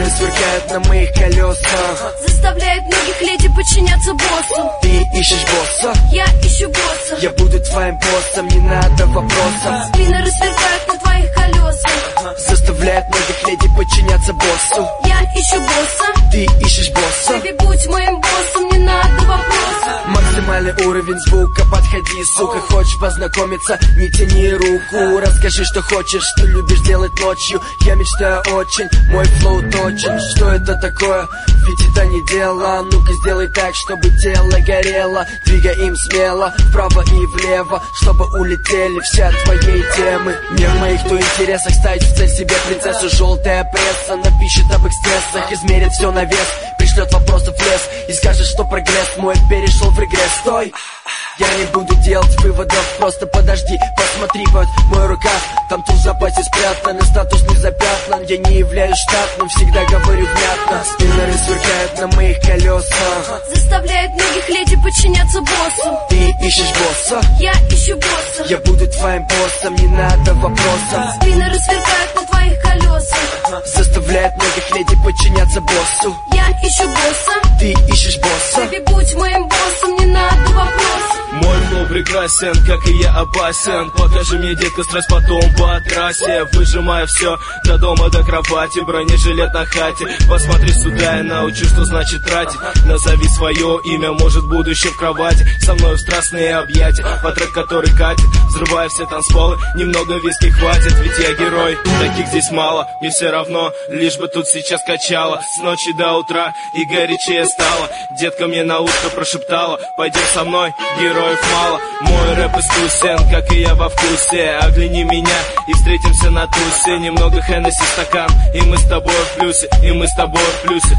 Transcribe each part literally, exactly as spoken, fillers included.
сверкают на моих колесах, заставляет многих леди подчиняться боссу. Ты ищешь босса, я ищу босса. Я буду твоим боссом, не надо вопросов. Спиннеры сверкают на твоих колесах, заставляет многих леди подчиняться боссу. Я ищу босса, ты ищешь босса. Бэби, будь моим боссом, не надо вопросов. Максимальный уровень звука, подходи, сука. Хочешь познакомиться, не тяни руку. Расскажи, что хочешь, что любишь делать ночью. Я мечтаю очень, мой флоу точен. Что это такое? Ведь это не дело. Ну-ка сделай так, чтобы тело горело. Двигай им смело, вправо и влево, чтобы улетели все твои темы. Не в моих то интересах ставить в цель себе принцессу. Желтая пресса напишет об их стрессах, измерит все на вес, пришлет вопросы в лес и скажет, что прогресс мой перешел в регресс. Стой! Я не буду делать выводов, просто подожди, посмотри, вот мой рукав. Там туз в запасе спрятан, и статус не запятнан. Я не являюсь штатным, всегда говорю внятно. Спиннеры сверкают на моих колесах, заставляет многих леди подчиняться боссу. Ты ищешь босса, я ищу босса. Я буду твоим боссом, не надо вопросов. Спиннеры сверкают на твоих колесах, заставляет многих леди подчиняться боссу. Я ищу босса, ты ищешь босса. Бэби, будь моим боссом, не надо вопросов. Мой флоу прекрасен, как и я опасен. Покажи мне, детка, страсть потом по трассе. Выжимая все до дома, до кровати. Бронежилет на хате. Посмотри сюда, я научу, что значит тратить. Назови свое имя, может будущее в кровати. Со мной в страстные объятия, по трек, который катит, взрывая все танцполы. Немного виски хватит, ведь я герой. Таких здесь мало, мне все равно, лишь бы тут сейчас качало. С ночи до утра и горячее стало. Детка мне на ушко прошептала: пойдем со мной, герой мало. Мой рэп искусен, как и я во вкусе. Огляни меня и встретимся на тусе. Немного Хеннесси стакан, и мы с тобой в плюсе, и мы с тобой в плюсе.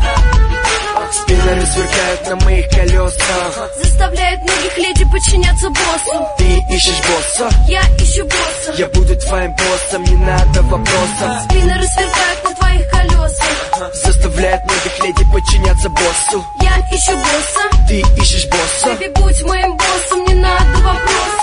Спиннеры сверкают на моих колесах, заставляет многих леди подчиняться боссу. Ты ищешь босса, я ищу босса. Я буду твоим боссом, не надо вопросов. Спиннеры сверкают на твоих колесах, заставляет многих леди подчиняться боссу. Я ищу босса, ты ищешь босса. Бэби, будь моим боссом, не надо вопросов.